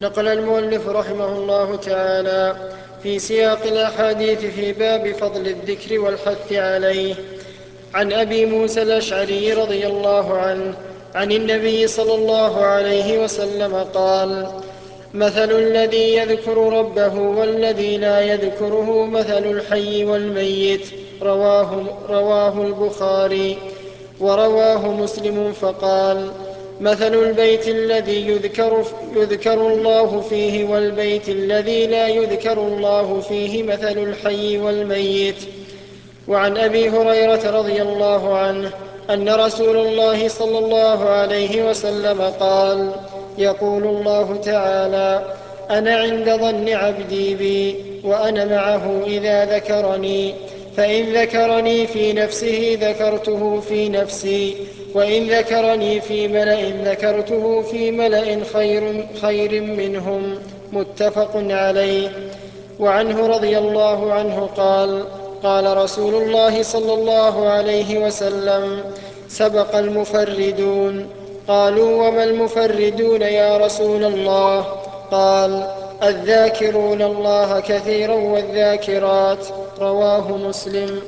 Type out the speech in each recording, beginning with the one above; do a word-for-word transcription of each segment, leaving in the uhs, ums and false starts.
نقل المؤلف رحمه الله تعالى في سياق الأحاديث في باب فضل الذكر والحث عليه عن أبي موسى الأشعري رضي الله عنه عن النبي صلى الله عليه وسلم قال: مثل الذي يذكر ربه والذي لا يذكره مثل الحي والميت. رواه, رواه البخاري. ورواه مسلم فقال: مثل البيت الذي يذكر, يذكر الله فيه والبيت الذي لا يذكر الله فيه مثل الحي والميت. وعن أبي هريرة رضي الله عنه أن رسول الله صلى الله عليه وسلم قال: يقول الله تعالى: أنا عند ظن عبدي بي وأنا معه إذا ذكرني، فإن ذكرني في نفسه ذكرته في نفسي، وإن ذكرني في ملأ ذكرته في ملأ خير, خير منهم. متفق عليه. وعنه رضي الله عنه قال: قال رسول الله صلى الله عليه وسلم: سبق المفردون. قالوا: وما المفردون يا رسول الله؟ قال: الذاكرون الله كثيرا والذاكرات. رواه مسلم.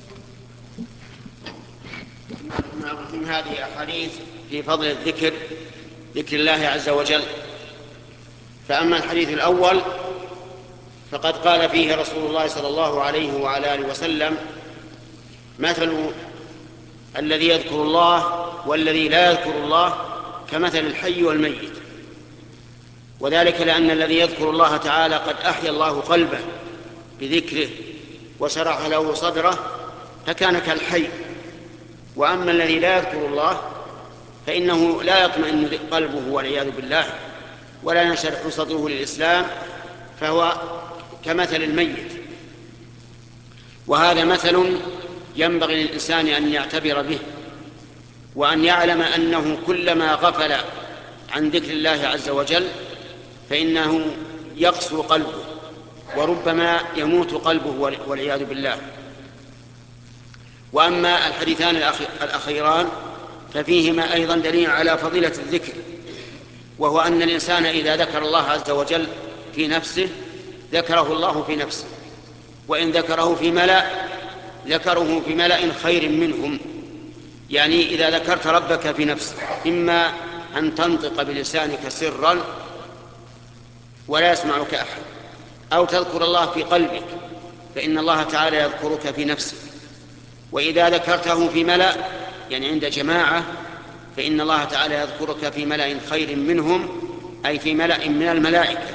من هذه الأحاديث في فضل الذكر، ذكر الله عز وجل. فأما الحديث الأول فقد قال فيه رسول الله صلى الله عليه وعلى آله وسلم: مثل الذي يذكر الله والذي لا يذكر الله كمثل الحي والميت. وذلك لأن الذي يذكر الله تعالى قد أحيا الله قلبه بذكره وشرح له صدره فكان كالحي. وأما الذي لا يذكر الله فإنه لا يطمئن قلبه والعياذ بالله ولا ينشرح صدره للإسلام، فهو كمثل الميت. وهذا مثل ينبغي للإنسان أن يعتبر به، وأن يعلم أنه كلما غفل عن ذكر الله عز وجل فإنه يقسو قلبه وربما يموت قلبه والعياذ بالله. وأما الحديثان الأخيران ففيهما أيضا دليل على فضيلة الذكر، وهو أن الإنسان إذا ذكر الله عز وجل في نفسه ذكره الله في نفسه، وإن ذكره في ملأ ذكره في ملأ خير منهم. يعني إذا ذكرت ربك في نفسك إما أن تنطق بلسانك سرا ولا يسمعك أحد، أو تذكر الله في قلبك فإن الله تعالى يذكرك في نفسك. وإذا ذكرته في ملأ يعني عند جماعة فإن الله تعالى يذكرك في ملأ خير منهم، أي في ملأ من الملائكة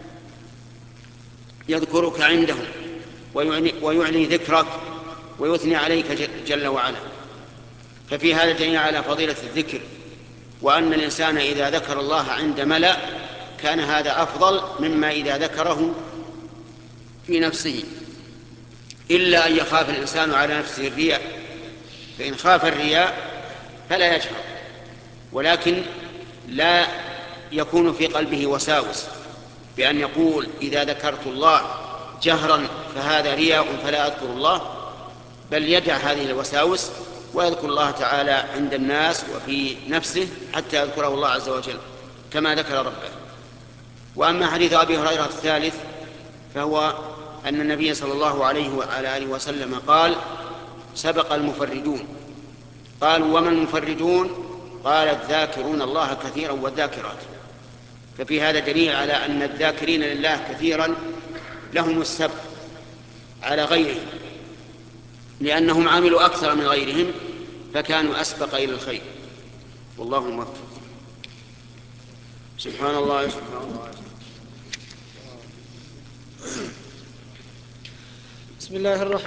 يذكرك عندهم ويعني, ويعني ذكرك ويثني عليك جل وعلا. ففي هذا دليل على فضيلة الذكر، وأن الإنسان إذا ذكر الله عند ملأ كان هذا أفضل مما إذا ذكره في نفسه، إلا أن يخاف الإنسان على نفسه الرياء، فإن خاف الرياء فلا يجهر، ولكن لا يكون في قلبه وساوس بأن يقول إذا ذكرت الله جهرا فهذا رياء فلا أذكر الله، بل يدع هذه الوساوس ويذكر الله تعالى عند الناس وفي نفسه حتى يذكره الله عز وجل كما ذكر ربه. وأما حديث أبي هريرة الثالث فهو أن النبي صلى الله عليه وعلى آله وسلم قال: سبق المفردون. قالوا: وما المفردون؟ قال: الذاكرون الله كثيرا والذاكرات. ففي هذا دليل على أن الذاكرين لله كثيرا لهم السبق على غيرهم، لأنهم عملوا أكثر من غيرهم فكانوا أسبق إلى الخير. والله موفق. سبحان الله سبحان الله. بسم الله الرحمن